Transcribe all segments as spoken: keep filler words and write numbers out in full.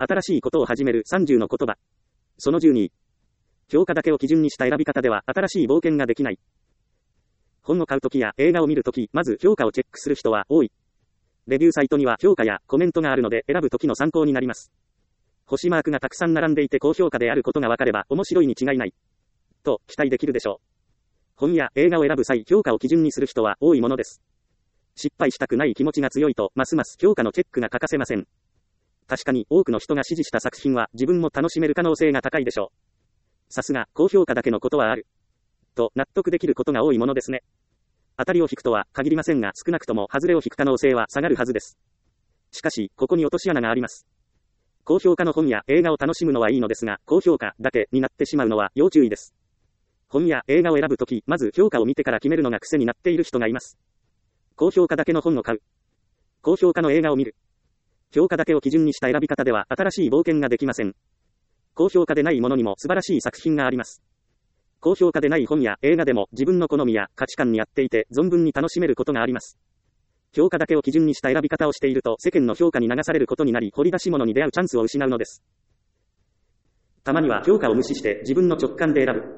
新しいことを始めるさんじゅうの言葉。そのじゅうに。評価だけを基準にした選び方では新しい冒険ができない。本を買うときや映画を見るとき、まず評価をチェックする人は多い。レビューサイトには評価やコメントがあるので選ぶときの参考になります。星マークがたくさん並んでいて高評価であることがわかれば面白いに違いない。と期待できるでしょう。本や映画を選ぶ際、評価を基準にする人は多いものです。失敗したくない気持ちが強いと、ますます評価のチェックが欠かせません。確かに多くの人が支持した作品は自分も楽しめる可能性が高いでしょう。さすが、高評価だけのことはある。と納得できることが多いものですね。当たりを引くとは限りませんが、少なくとも外れを引く可能性は下がるはずです。しかし、ここに落とし穴があります。高評価の本や映画を楽しむのはいいのですが、高評価だけになってしまうのは要注意です。本や映画を選ぶとき、まず評価を見てから決めるのが癖になっている人がいます。高評価だけの本を買う。高評価の映画を見る。評価だけを基準にした選び方では新しい冒険ができません。高評価でないものにも素晴らしい作品があります。高評価でない本や映画でも自分の好みや価値観に合っていて存分に楽しめることがあります。評価だけを基準にした選び方をしていると世間の評価に流されることになり、掘り出し物に出会うチャンスを失うのです。たまには評価を無視して自分の直感で選ぶ。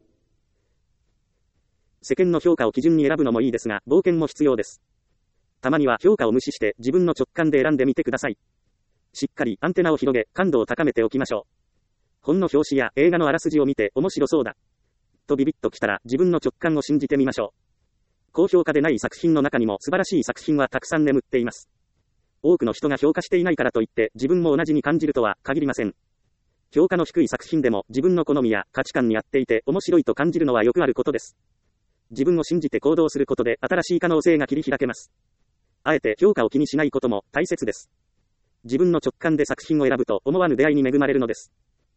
世間の評価を基準に選ぶのもいいですが、冒険も必要です。たまには評価を無視して自分の直感で選んでみてください。しっかりアンテナを広げ、感度を高めておきましょう。本の表紙や映画のあらすじを見て面白そうだとビビッときたら自分の直感を信じてみましょう。高評価でない作品の中にも素晴らしい作品はたくさん眠っています。多くの人が評価していないからといって自分も同じに感じるとは限りません。評価の低い作品でも自分の好みや価値観に合っていて面白いと感じるのはよくあることです。自分を信じて行動することで新しい可能性が切り開けます。あえて評価を気にしないことも大切です。自分の直感で作品を選ぶと思わぬ出会いに恵まれるのです。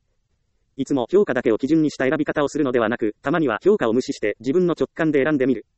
いつも評価だけを基準にした選び方をするのではなく、たまには評価を無視して自分の直感で選んでみる。